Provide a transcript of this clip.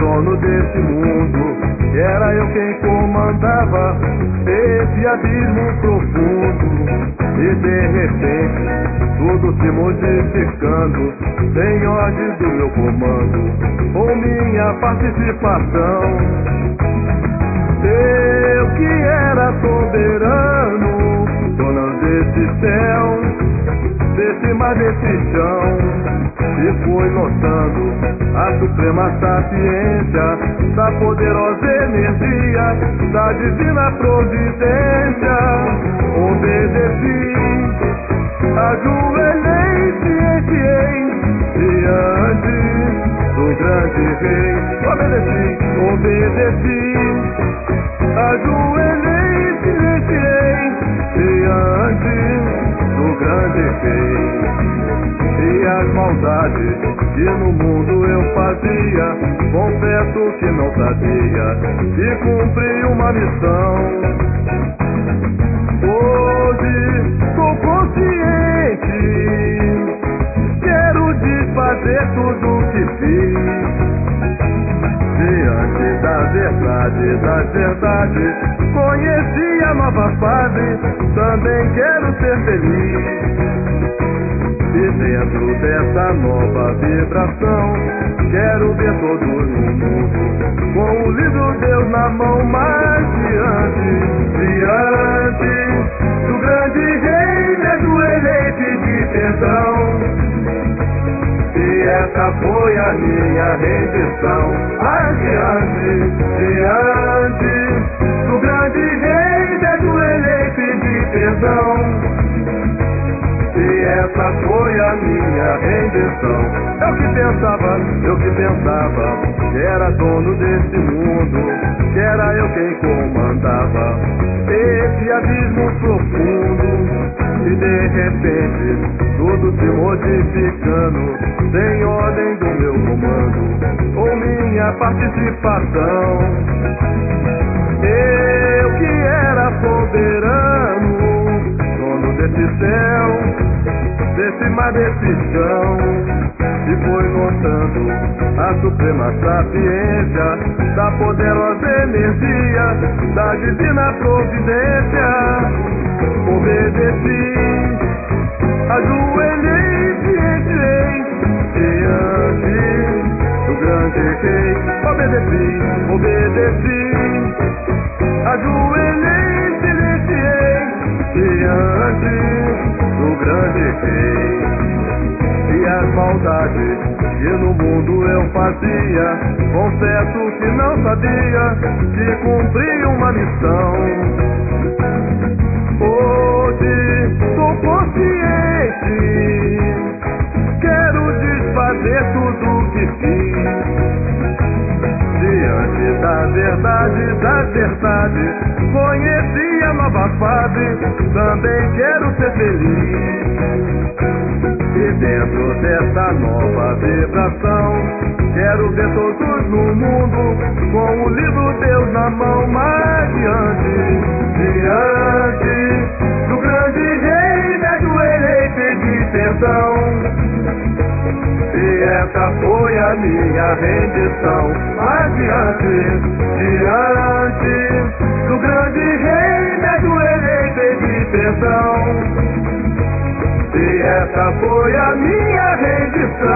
dono desse mundo, que era eu quem comandava esse abismo profundo. E de repente tudo se modificando, sem ordem do meu comando, com minha participação. Eu que era soberano, dono desse céu, desse mar, desse chão, e fui notando a suprema sapiência da poderosa energia da divina providência. Obedeci, ajoelhei, cientiei diante do grande rei. Obedeci, ajoelhei, silenciei diante do grande rei. E as maldades que no mundo eu fazia, confesso que não sabia, e cumpri uma missão. Hoje sou consciente, quero desfazer tudo o que fiz. Diante da verdade, das verdades, conheci a nova fase, também quero ser feliz. E dentro dessa nova vibração, quero ver todos no mundo, com o livro Deus na mão, mais diante do grande rei, neto eleito e de perdão. E essa foi a minha rendição. Diante do grande rei, neto eleito e de perdão. E essa foi a minha rendição. Eu que pensava que era dono desse mundo, que era eu quem comandava esse abismo profundo. E de repente tudo se modificando, sem ordem do meu comando, com minha participação. Eu que era soberano, dono desse céu, desse mar, desse chão, e foi notando a suprema sapiência da poderosa energia da divina providência. Obedeci, ajoelhei, cientiei diante do grande rei. Obedeci, ajoelhei, silenciei diante do grande rei. E as maldades que no mundo eu fazia, confesso que não sabia, que cumpri uma missão. Hoje sou consciente, quero desfazer tudo o que fiz. Diante da verdade, das verdades, conheci a nova fase, também quero ser feliz. E dentro dessa nova vibração, quero ver todos no mundo, com o livro Deus na mão, mais diante do grande rei, neto eleito e de perdão. E essa foi a minha rendição. Mais diante do grande rei, neto eleito e de perdão. E essa foi a minha rendição.